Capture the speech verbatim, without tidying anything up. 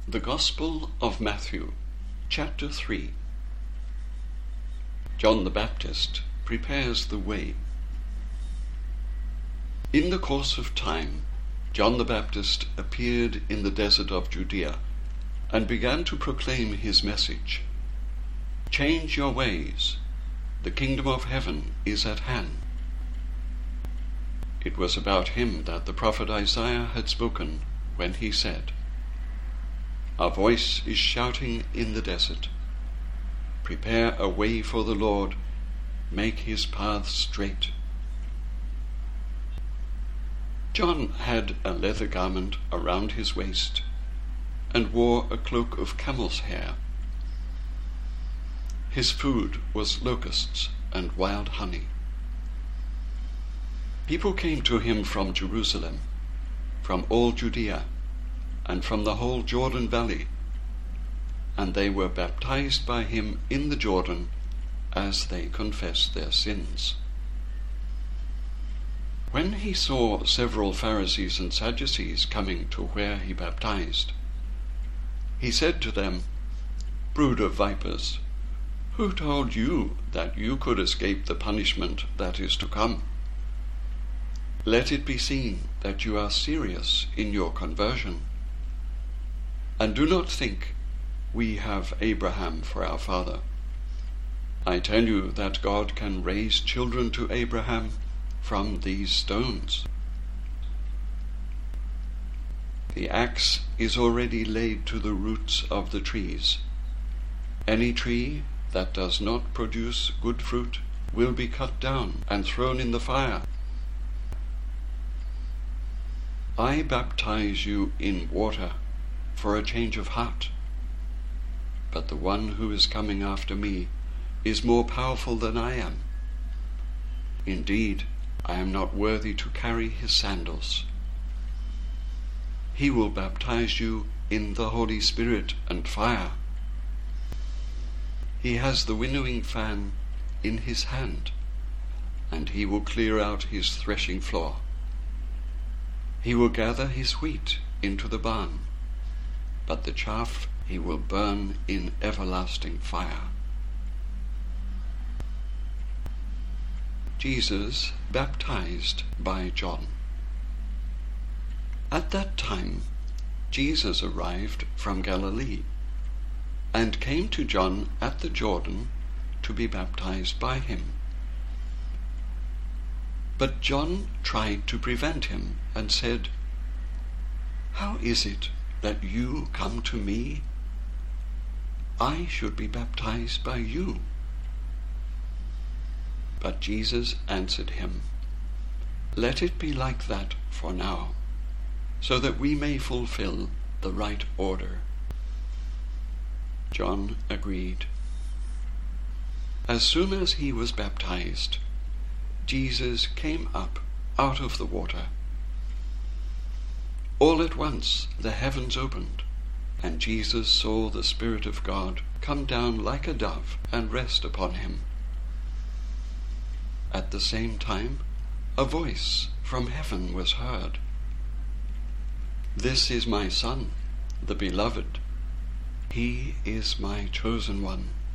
The Gospel of Matthew, chapter three. John the Baptist prepares the way. In the course of time, John the Baptist appeared in the desert of Judea and began to proclaim his message. Change your ways, the kingdom of heaven is at hand. It was about him that the prophet Isaiah had spoken when he said, "A voice is shouting in the desert, prepare a way for the Lord, make his paths straight." John had a leather garment around his waist and wore a cloak of camel's hair. His food was locusts and wild honey. People came to him from Jerusalem, from all Judea, and from the whole Jordan Valley, and they were baptized by him in the Jordan as they confessed their sins. When he saw several Pharisees and Sadducees coming to where he baptized, he said to them, "Brood of vipers, who told you that you could escape the punishment that is to come? Let it be seen that you are serious in your conversion. And do not think we have Abraham for our father. I tell you that God can raise children to Abraham from these stones. The axe is already laid to the roots of the trees. Any tree that does not produce good fruit will be cut down and thrown in the fire. I baptize you in water for a change of heart, but the one who is coming after me is more powerful than I am. Indeed, I am not worthy to carry his sandals. He will baptize you in the Holy Spirit and fire. He has the winnowing fan in his hand, and he will clear out his threshing floor. He will gather his wheat into the barn, but the chaff he will burn in everlasting fire." Jesus baptized by John. At that time, Jesus arrived from Galilee and came to John at the Jordan to be baptized by him. But John tried to prevent him and said, "How is it that you come to me? I should be baptized by you." But Jesus answered him, "Let it be like that for now, so that we may fulfill the right order." John agreed. As soon as he was baptized, Jesus came up out of the water. All at once the heavens opened, and Jesus saw the Spirit of God come down like a dove and rest upon him. At the same time, a voice from heaven was heard. "This is my Son, the Beloved. He is my chosen one.